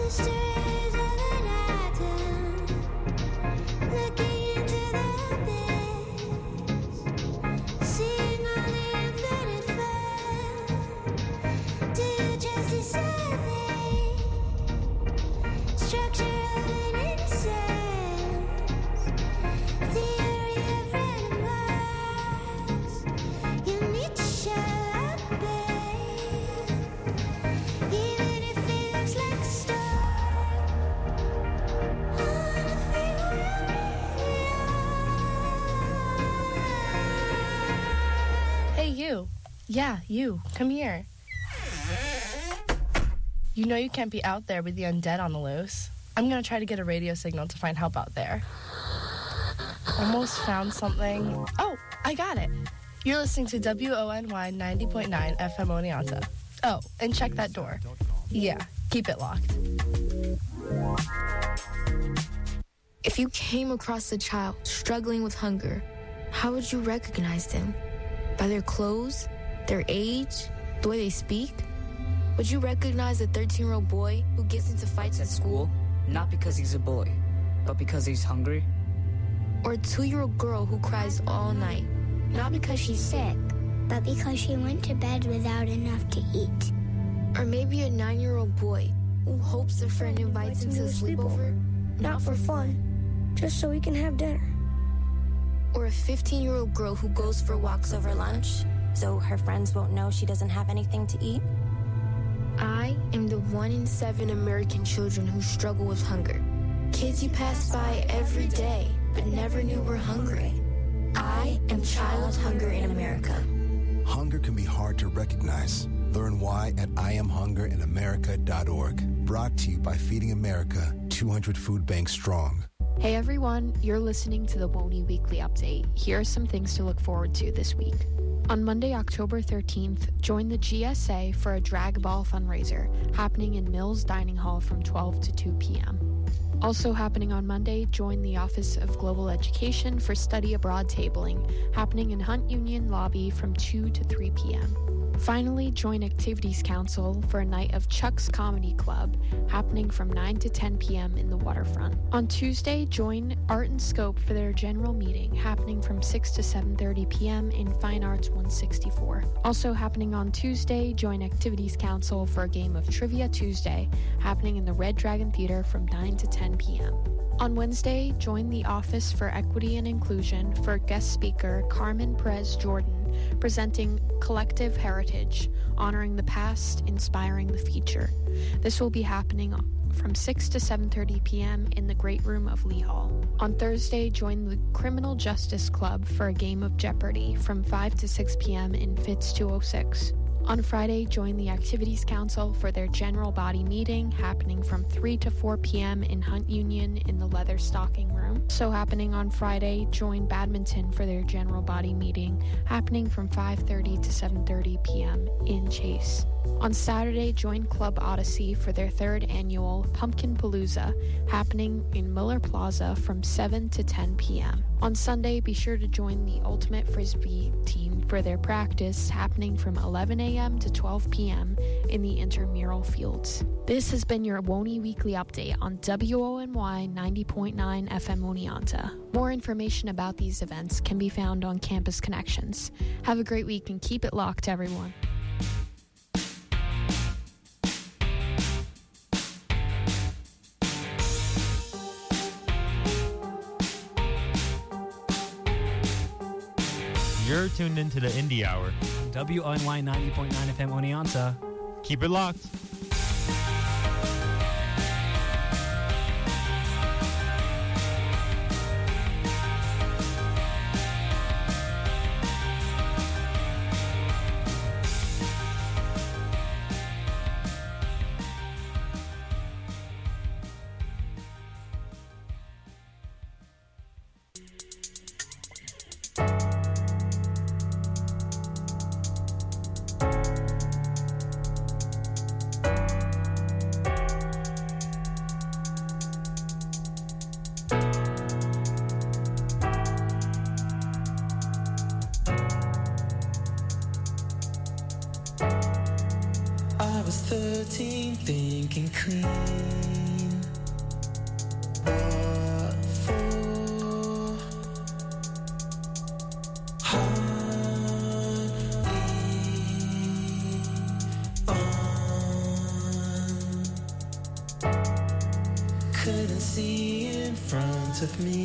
Yeah, you. Come here. You know you can't be out there with the undead on the loose. I'm gonna try to get a radio signal to find help out there. Almost found something. Oh, I got it. You're listening to WONY 90.9 FM Oneonta. Oh, and check that door. Yeah, keep it locked. If you came across a child struggling with hunger, how would you recognize them? By their clothes? Their age? The way they speak? Would you recognize a 13-year-old boy who gets into fights at school? Not because he's a boy, but because he's hungry. Or a 2-year-old girl who cries all night, not because she's sick, but because she went to bed without enough to eat. Or maybe a 9-year-old boy who hopes a friend invites him to a sleepover, not for fun, just so he can have dinner. Or a 15-year-old girl who goes for walks over lunch, so her friends won't know she doesn't have anything to eat? I am the 1 in 7 American children who struggle with hunger. Kids you pass by every day, but never knew were hungry. I am child hunger in America. Hunger can be hard to recognize. Learn why at IamHungerInAmerica.org. Brought to you by Feeding America, 200 food banks strong. Hey everyone, you're listening to the WONY Weekly Update. Here are some things to look forward to this week. On Monday, October 13th, join the GSA for a drag ball fundraiser happening in Mills Dining Hall from 12 to 2 p.m. Also happening on Monday, join the Office of Global Education for study abroad tabling happening in Hunt Union Lobby from 2 to 3 p.m. Finally, join Activities Council for a night of Chuck's Comedy Club happening from 9 to 10 p.m. in the waterfront. On Tuesday, join Art and Scope for their general meeting happening from 6 to 7:30 p.m. in Fine Arts 164. Also happening on Tuesday, join Activities Council for a game of Trivia Tuesday happening in the Red Dragon Theater from 9 to 10 p.m. On Wednesday, join the Office for Equity and Inclusion for guest speaker Carmen Perez Jordan presenting Collective Heritage, honoring the past, inspiring the future. This will be happening from 6 to 7:30 p.m. in the Great Room of Lee Hall. On Thursday, join the Criminal Justice Club for a game of Jeopardy from 5 to 6 p.m. in Fitz 206. On Friday, join the Activities Council for their general body meeting happening from 3 to 4 p.m. in Hunt Union in the Leather Stocking Room. So happening on Friday, join Badminton for their general body meeting happening from 5:30 to 7:30 p.m. in Chase. On Saturday, join Club Odyssey for their 3rd annual Pumpkin Palooza happening in Miller Plaza from 7 to 10 p.m. On Sunday, be sure to join the Ultimate Frisbee team for their practice happening from 11 a.m. to 12 p.m. in the intramural fields. This has been your WONY Weekly Update on WONY 90.9 FM Oneonta. More information about these events can be found on Campus Connections. Have a great week and keep it locked, everyone. You're tuned into the Indie Hour. WONY 90.9 FM Oneonta. Keep it locked. was 13, thinking clean. What for? Hardly on. Couldn't see in front of me.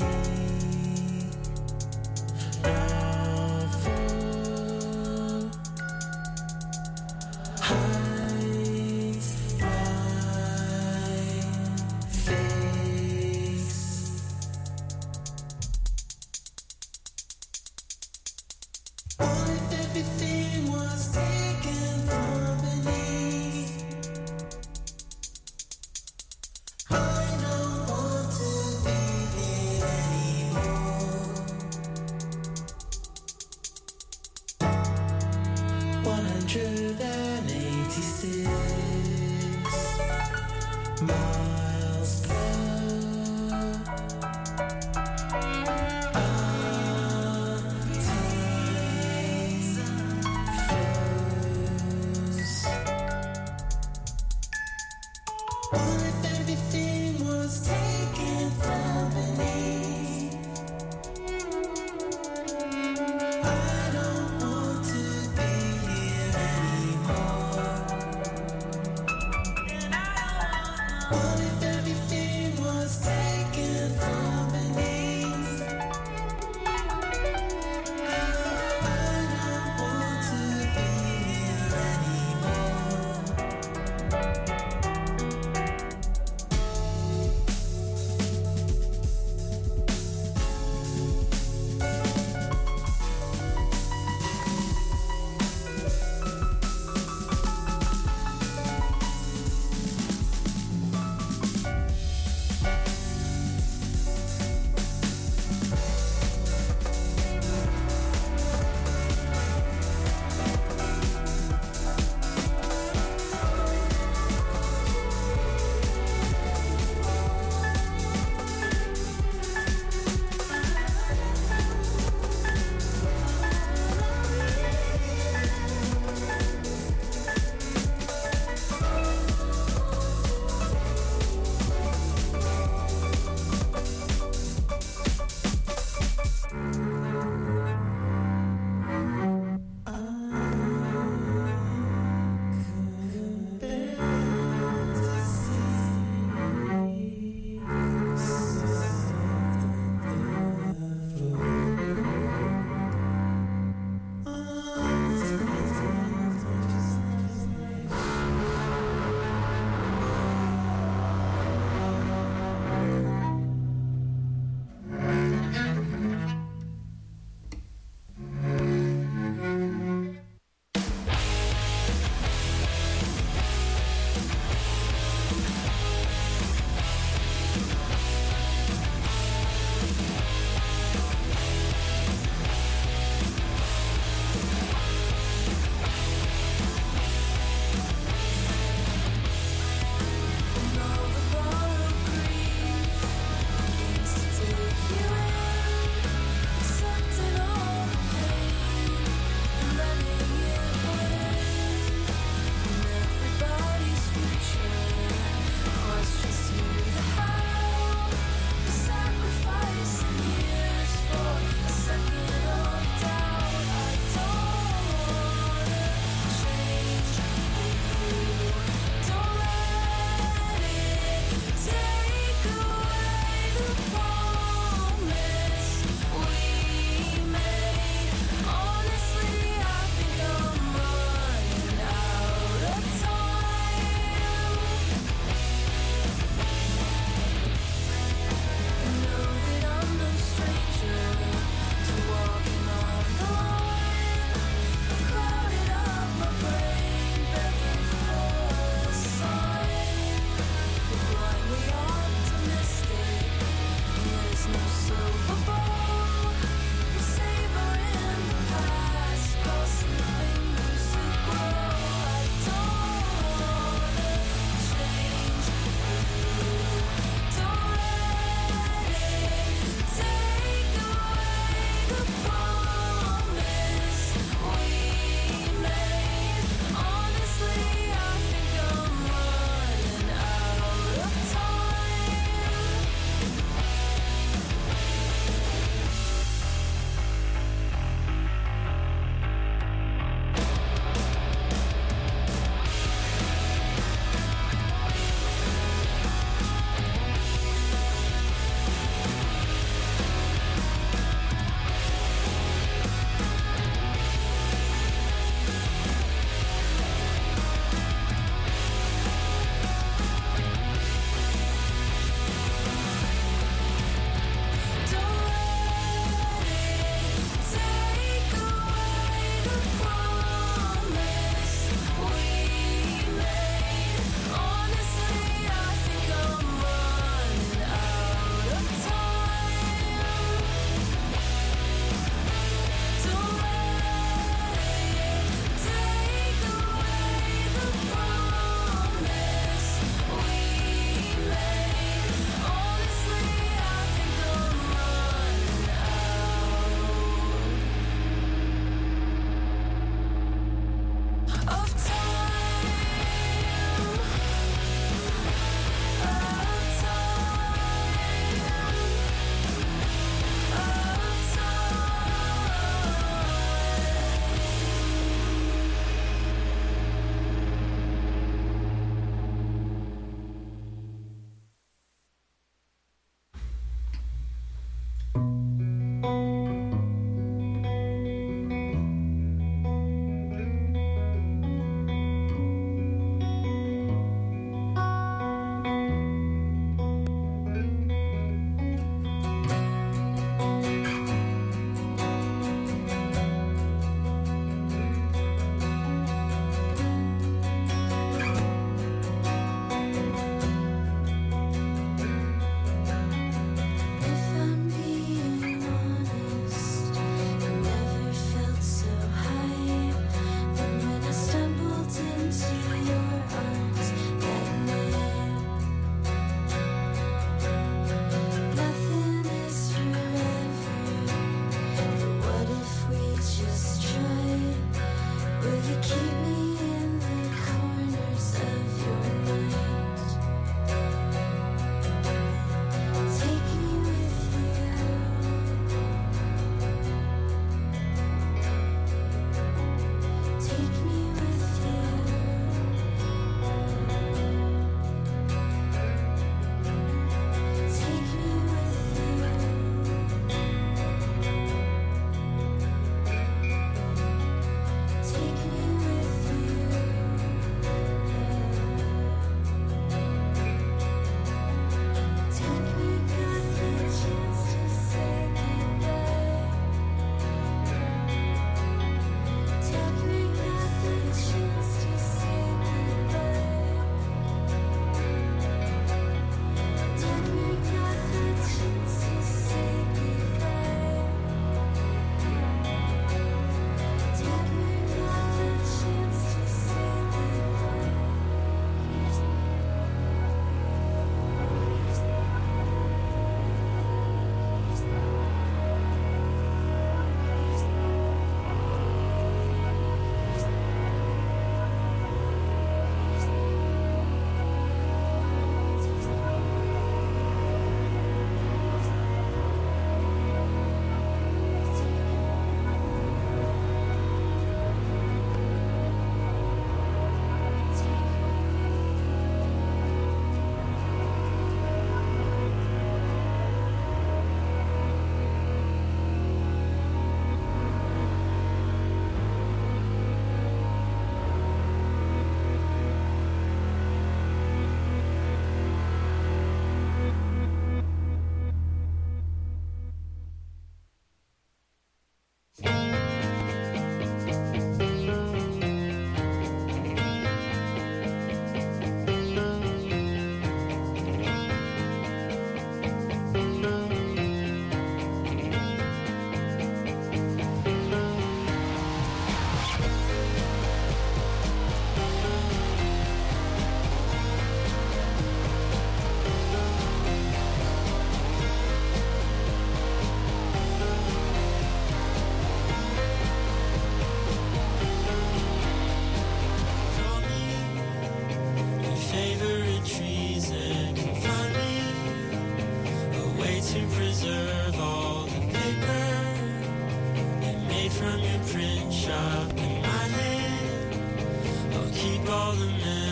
Keep all the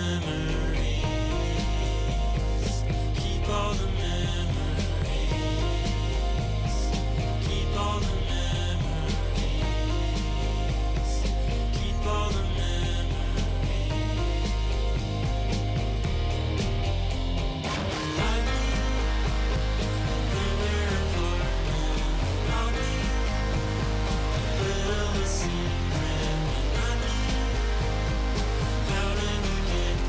memories. Keep all the memories. Keep all the memories. Keep all the How did you get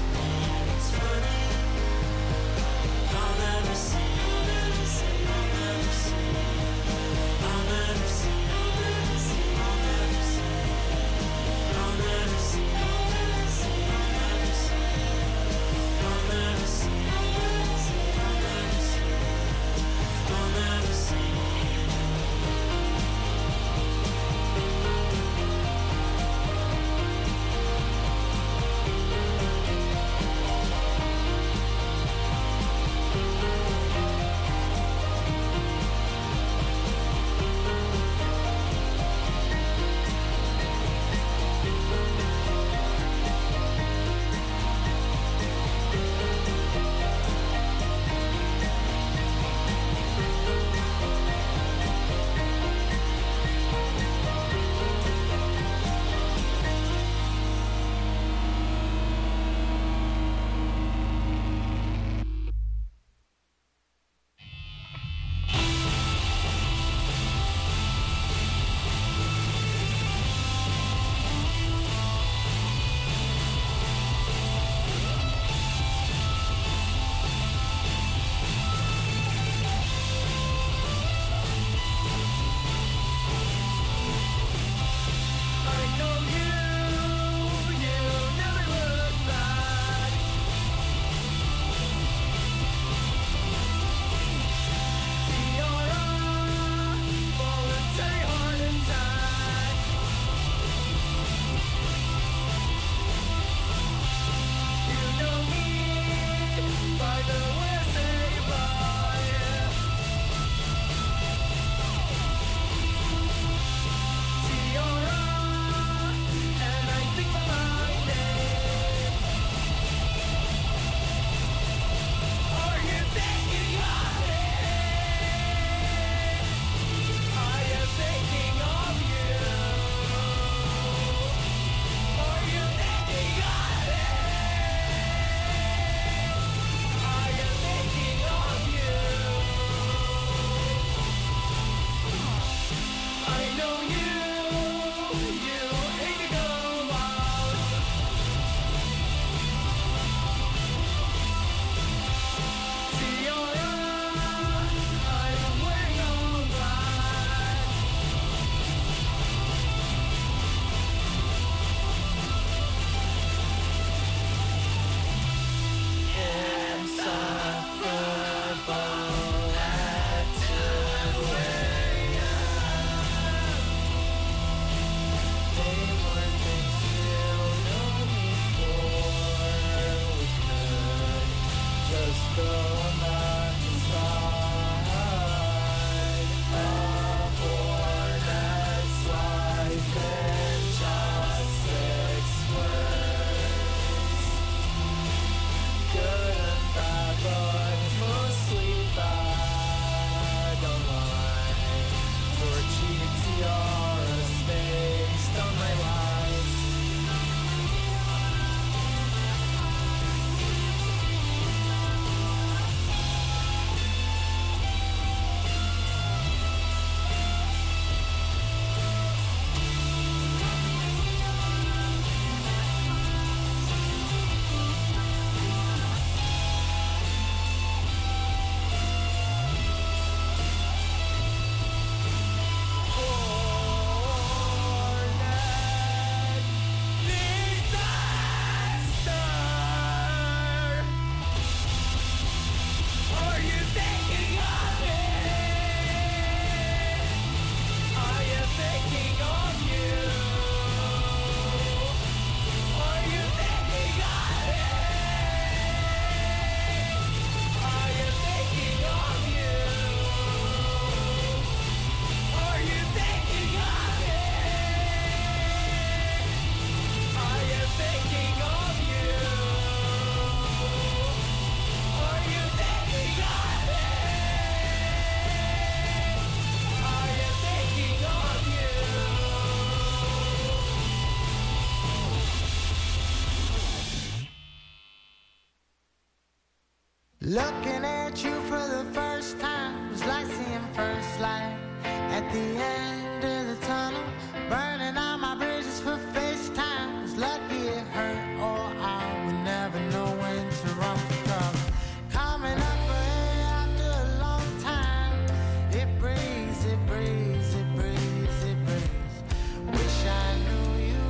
Looking at you for the first time was like seeing first light at the end of the tunnel. Burning all my bridges for FaceTime. Was lucky it hurt or I would never know when to run for cover. Coming up for air after a long time. It breathes, it breathes, it breathes, it breathes. Wish I knew you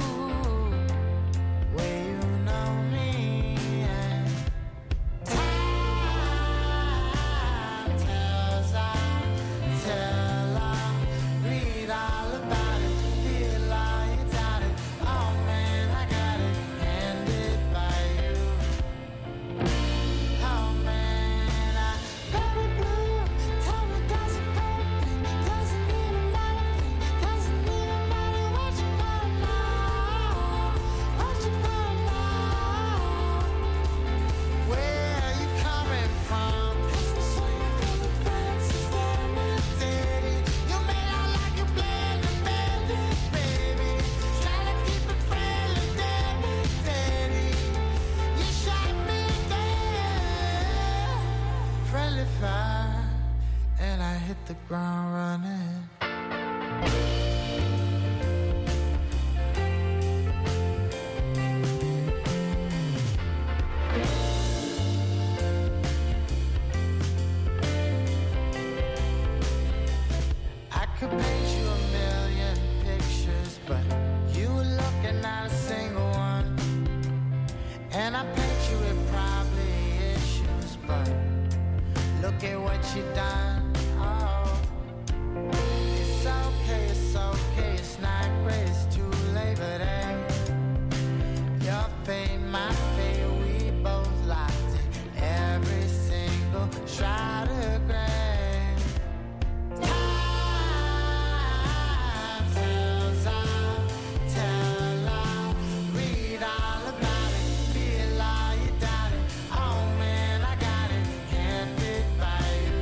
where you know me. And time tells, I tell, I read all about it, feel all you doubt it. Oh man, I got it handed by you. Oh man, I baby blue, tell me does it hurt me? Doesn't even matter, doesn't even matter what you gonna know, what you gonna know. Where are you coming from? 'Cause I'm swinging from the fences down the city. You made out like you playing the bandit, baby. Trying to keep it friendly, damn it, daddy. You shot me dead. Friendly fire, and I hit the ground running. I could paint you a million pictures, but you were looking at a single one. And I paint you with probably issues, but look at what you done. Oh, it's okay, it's not great, it's too late, but hey, your fate, my fate, we both locked in every single shot of gray. Time tells, I'll tell, I'll read all about it, feel all you doubt it. Oh man, I got it handed by you.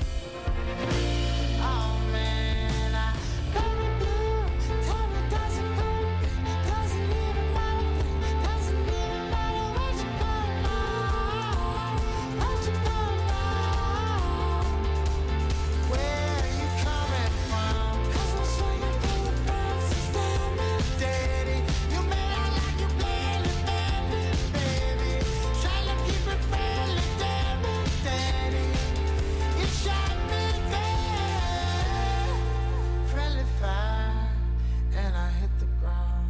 Oh man, I baby blue, tell me does it hurt me? Doesn't even matter, doesn't even matter what you gonna know, what you gonna know. Where are you coming from? 'Cause I'm swinging from the fences down the daddy. You made out like you playing the bandit, baby. Trying to keep it friendly, damn it, daddy. You shot me dead. Friendly fire, and I hit the ground.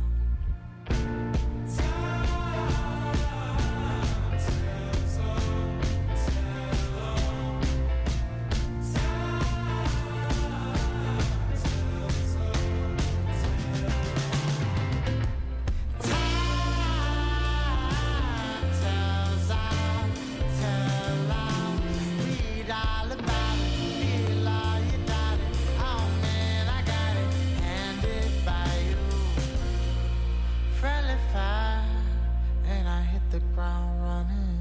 Tells, I'll tell, I'll read all about it, feel all you doubt it. Oh man, I got it handed by you. Friendly fire, and I hit the ground running.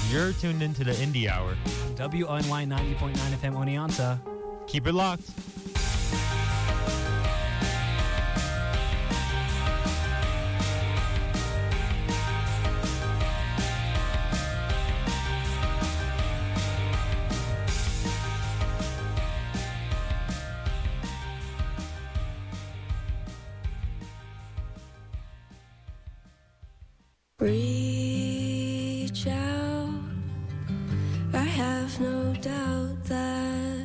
You're tuned into the Indie Hour. WNY 90.9 FM Oneonta. Keep it locked. Reach out, I have no doubt that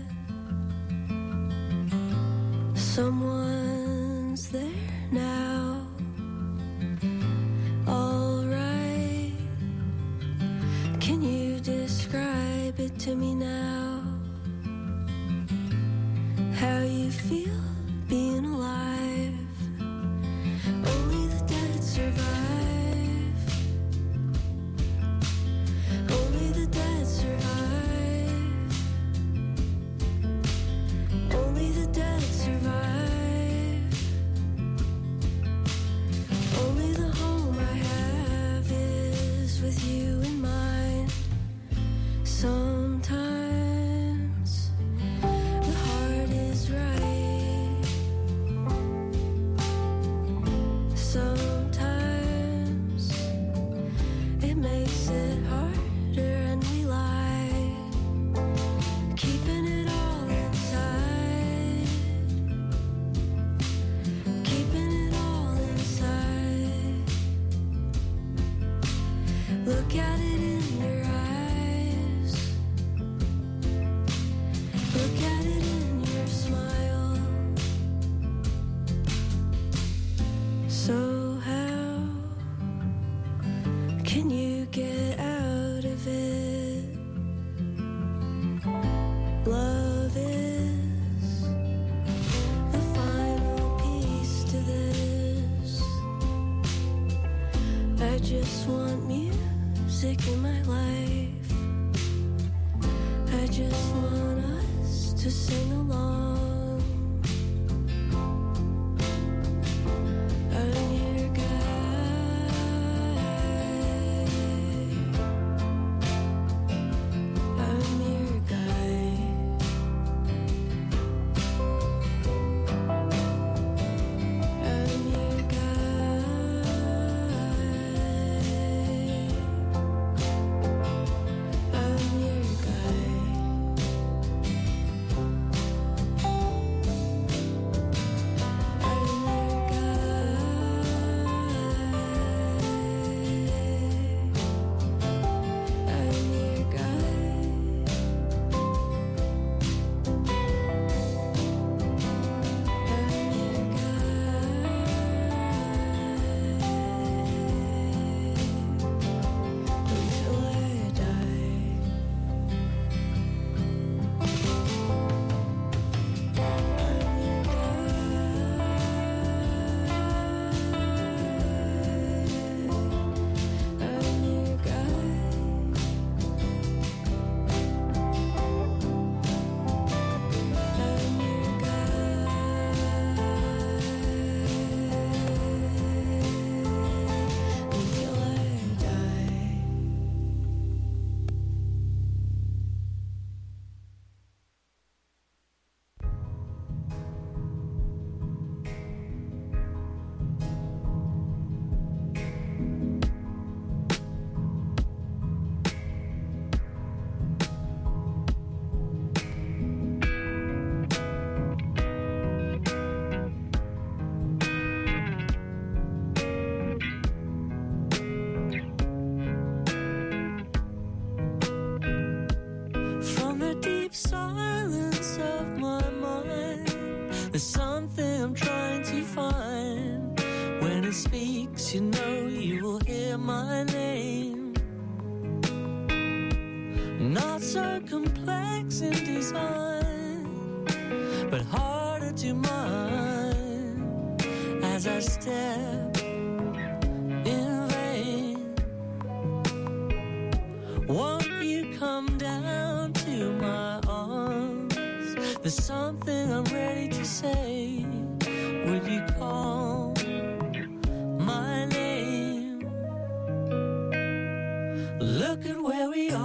someone's there now. Alright, can you describe it to me now? How you feel being alive? Only the dead survive. Only the dead survive. Only the dead survive. Only the home I have is with you in mind. Sometimes the heart is right. Sometimes it makes it harder and we lie, keeping it all inside, keeping it all inside. Look at it in your eyes, look at it in your smile. So how can you get out of it? Love is the final piece to this. I just want music in my life. I just want us to sing along. I'm your guy. I'm your guy. I'm your guy. I'm your guy. There's something I'm trying to find. When it speaks, you know you will hear my name. Not so complex in design, but harder to mind as I step in vain. Won't you come down to my arms? There's something I'm ready to say. Would you call my name? Look at where we are.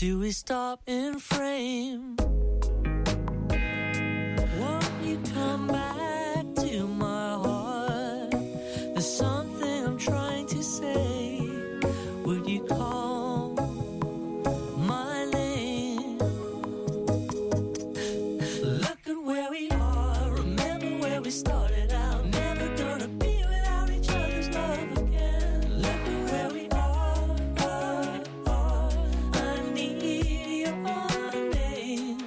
do we stop in frame? Won't you come back to my heart? There's something I'm trying to say. Would you call my name? Look at where we are. Remember where we started out. Never gonna be without each other's love again. Look at where we are. I need your name.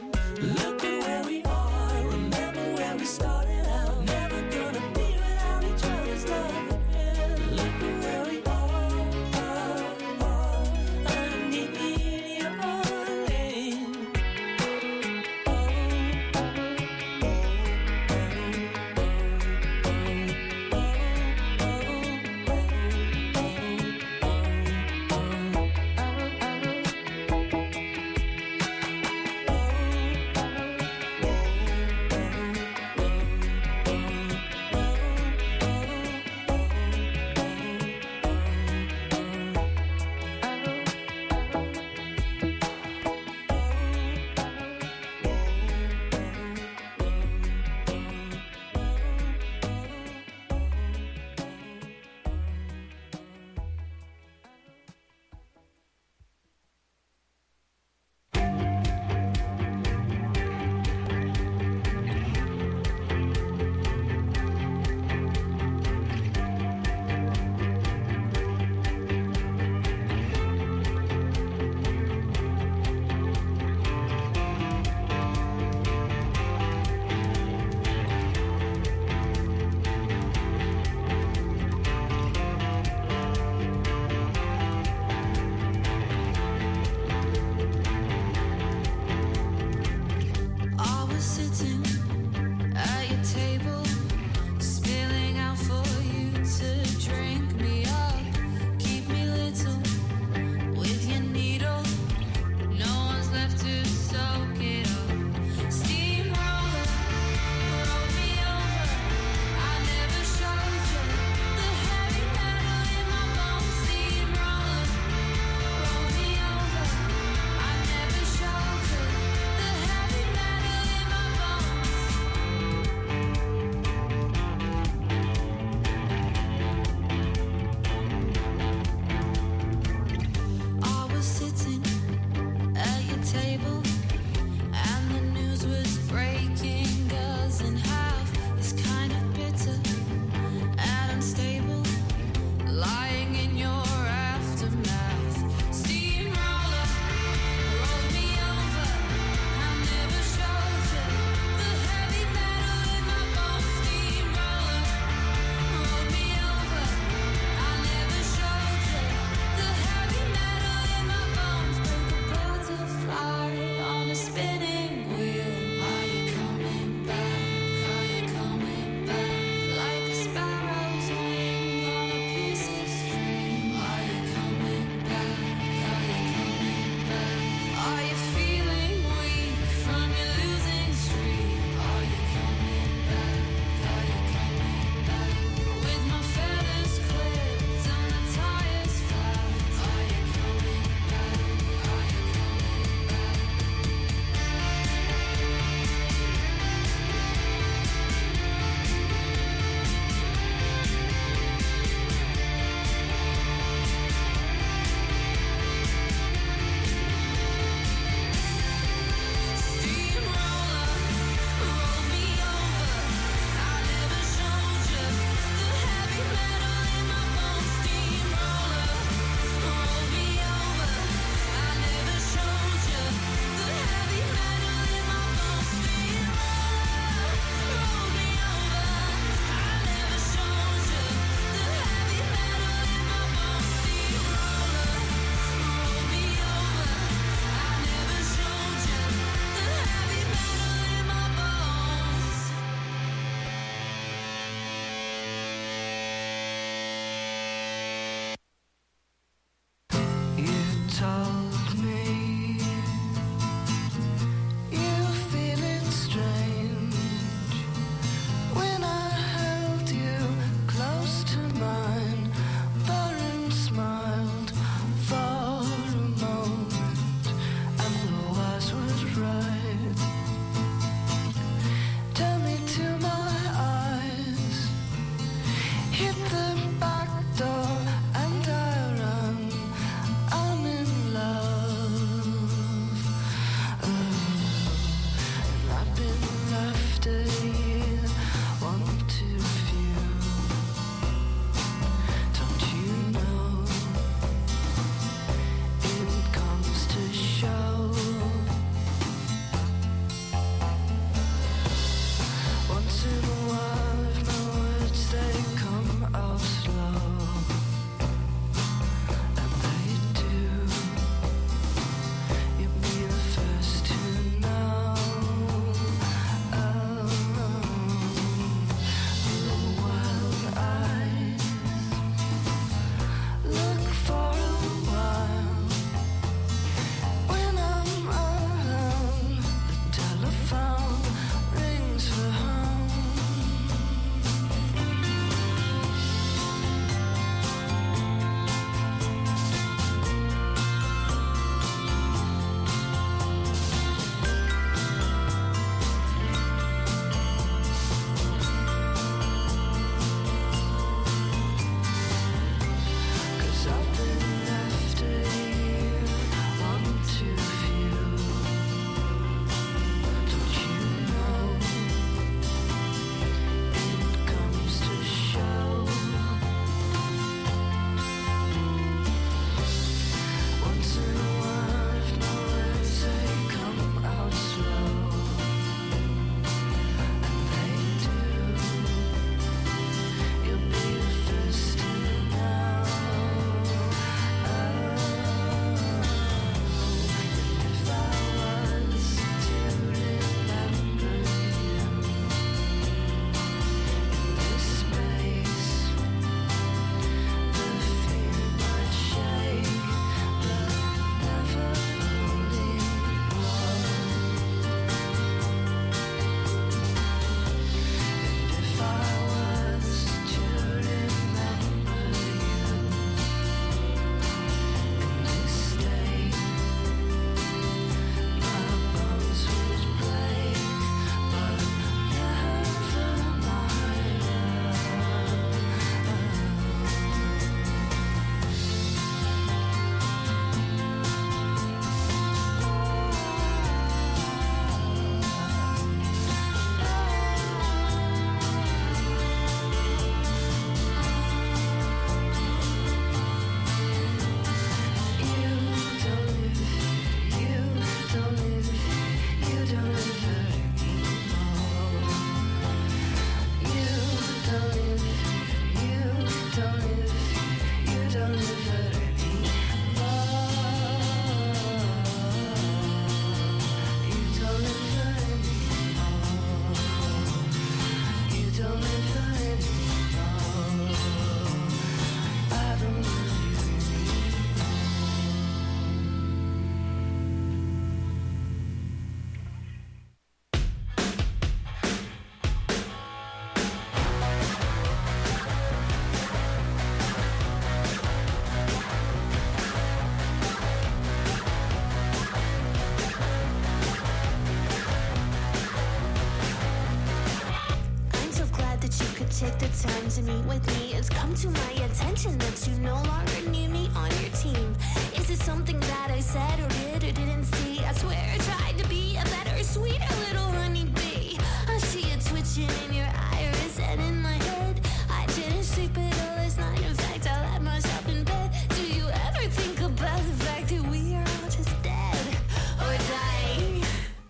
take the time to meet with me. It's come to my attention that you no longer need me on your team. Is it something that I said or did or didn't see? I swear I tried to be a better, sweeter little honeybee. I see it twitching in your iris and in my head. I didn't sleep at all last night. In fact, I let myself in bed. Do you ever think about the fact that we are all just dead or dying?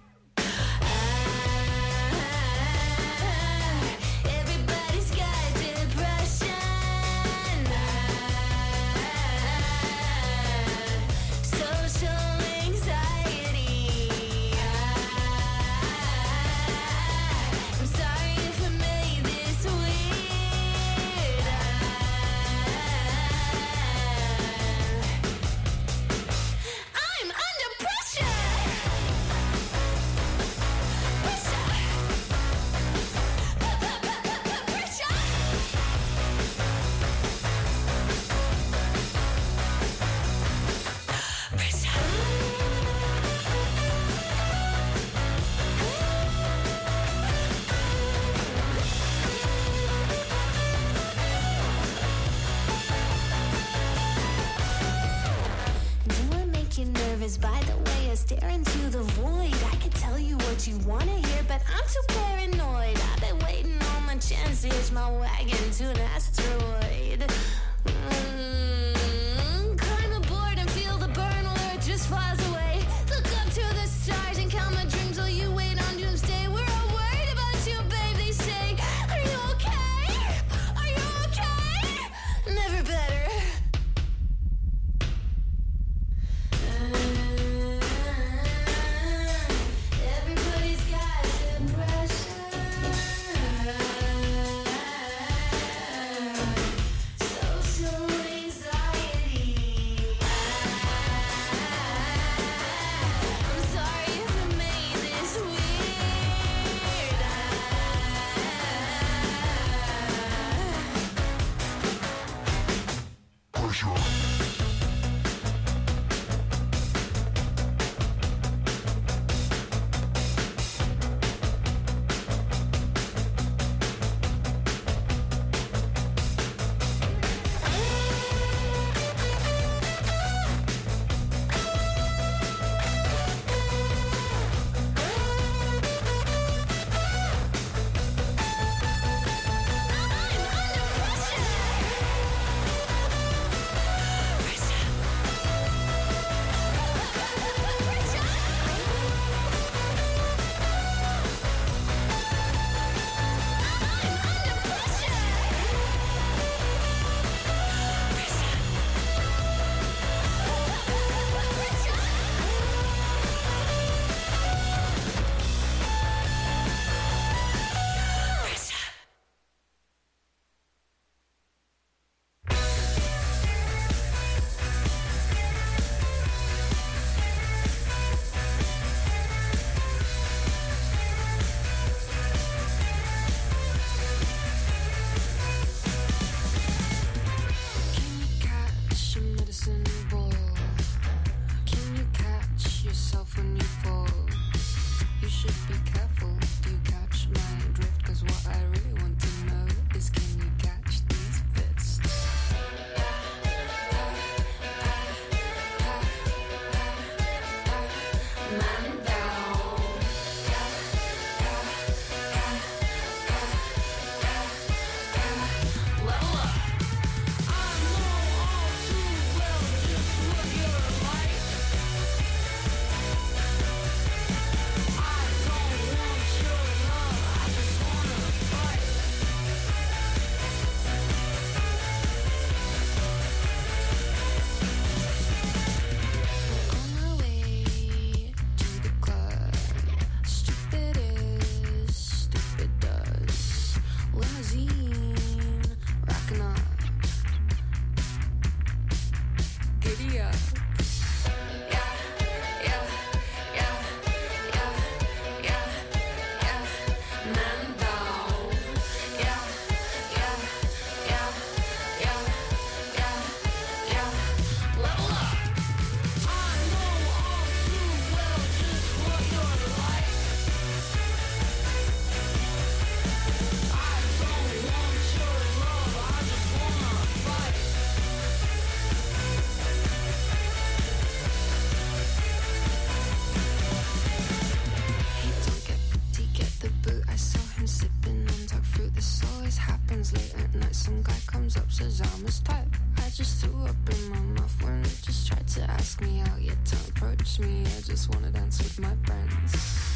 Everybody's got depression. Social anxiety. just wanna dance with my friends.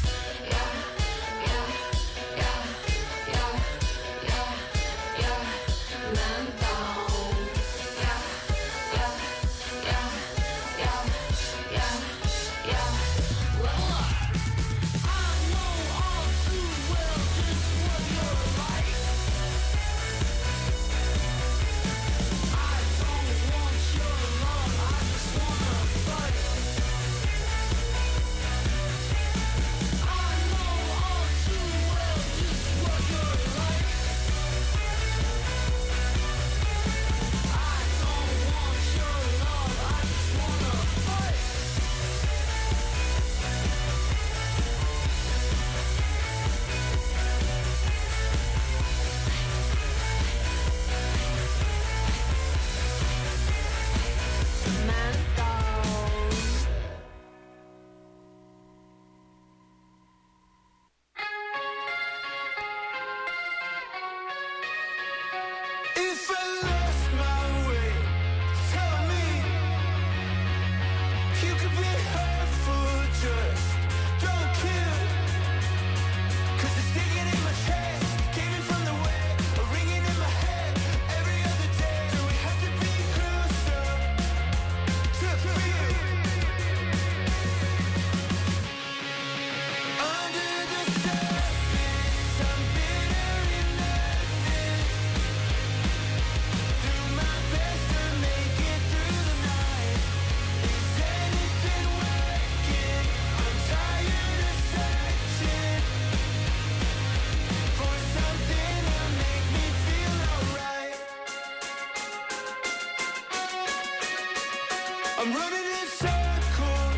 I'm running in circles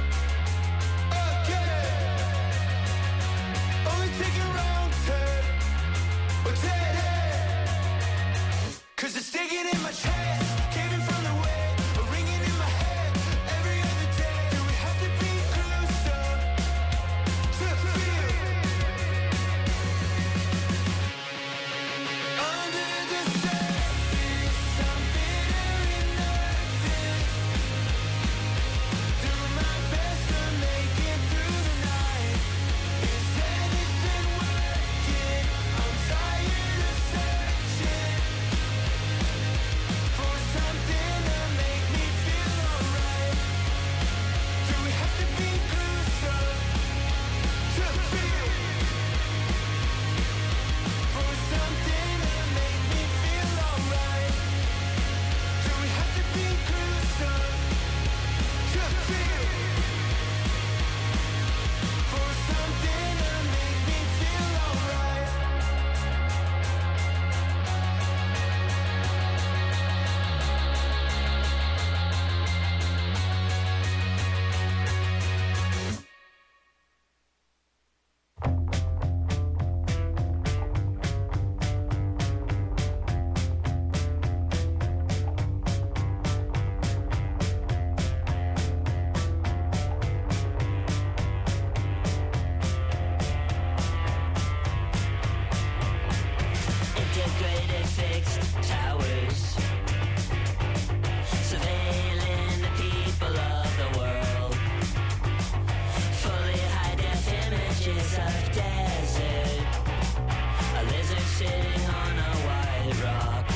again. Only taking wrong turn or dead end. 'Cause it's sticking in my chest, caving from the way, or ringing in my head every other day. Do we have to be gruesome to feel? Under the surface, I'm bitter and nervous. Do my best to make it through the night. Is anything working? I'm tired of searching for something to make me feel alright. Do we have to be gruesome to feel? For something to make me feel alright. Do we have to be gruesome to feel? For something to make me feel alright. Integrated fixed towers, surveilling the people of the world. Fully high def images of desert, a lizard sitting on a white rock.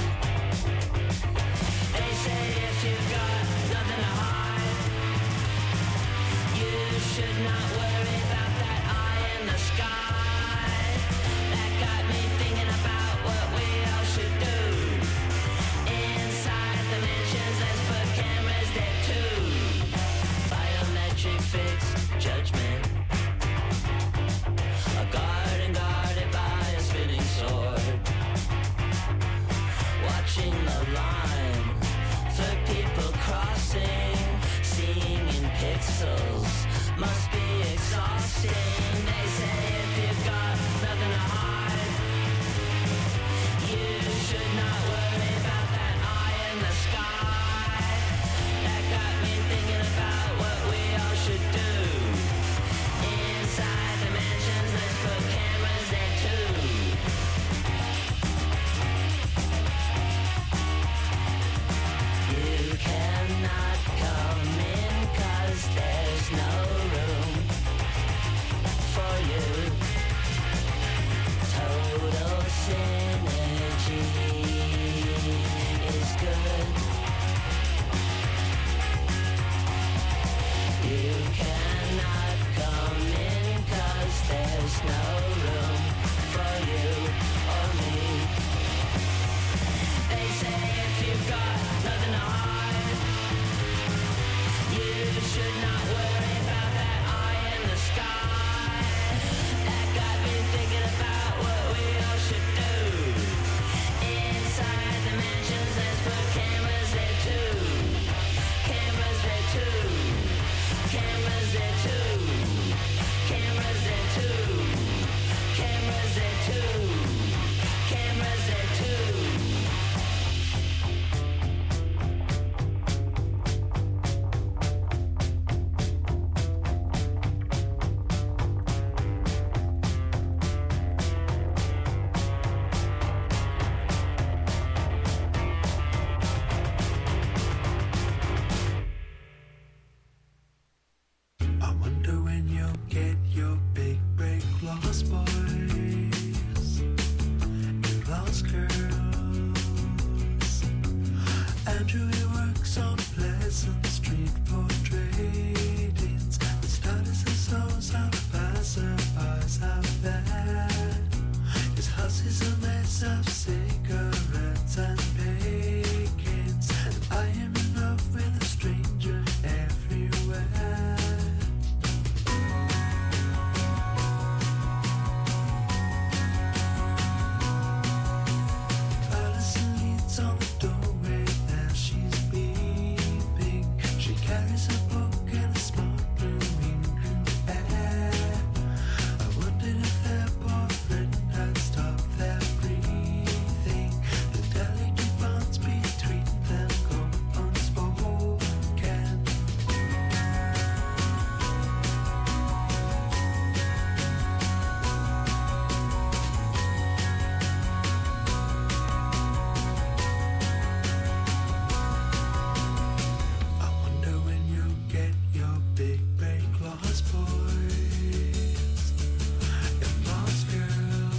They say if you've got nothing to hide, you should not worry about that eye in the sky. That got me thinking about what we all should do house is a mess of cigarettes and pagans, and I am in love with a stranger everywhere. Alison leans on the doorway, there she's beeping. She carries a book and a smart blue England air. I wondered if their boyfriend had stopped their breathing. The delicate bonds between them go unspoken. I wonder when you'll get your big break, lost boys and lost girls.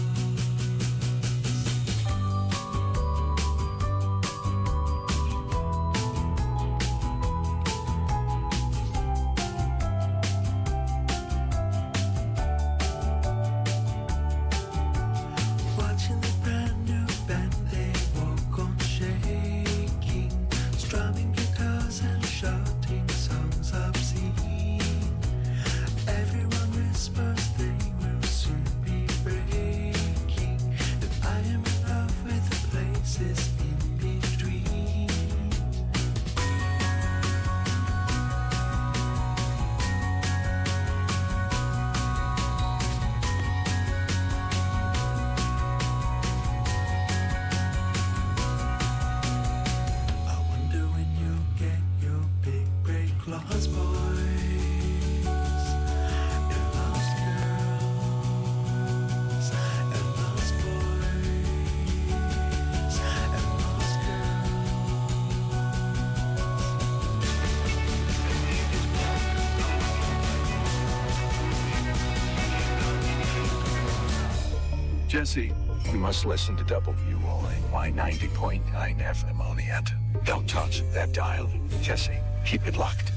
Watching the brand new band, they walk on shaking, strumming guitars and shouting songs obscene. Everyone whispers they will soon be breaking, and I am in love with the places in between. I wonder when you'll get your big break, lost boys and lost girls, and lost boys and lost Jesse, you must listen to WOAY 90.9 FM on the end. Don't touch that dial. Jesse, keep it locked.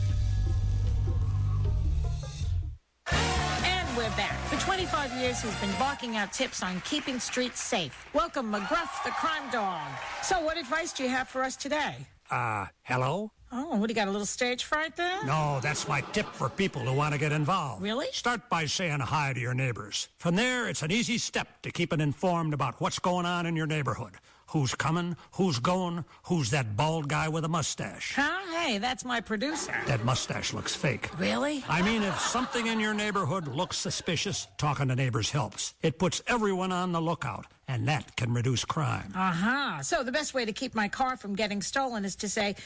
And we're back. For 25 years, he's been barking out tips on keeping streets safe. Welcome, McGruff, the crime dog. So what advice do you have for us today? Hello? Oh, what, do you got a little stage fright there? No, that's my tip for people who want to get involved. Really? Start by saying hi to your neighbors. From there, it's an easy step to keeping informed about what's going on in your neighborhood. Who's coming, who's going, who's that bald guy with a mustache. Huh? Hey, that's my producer. That mustache looks fake. Really? I mean, if something in your neighborhood looks suspicious, talking to neighbors helps. It puts everyone on the lookout, and that can reduce crime. Uh-huh. So the best way to keep my car from getting stolen is to say,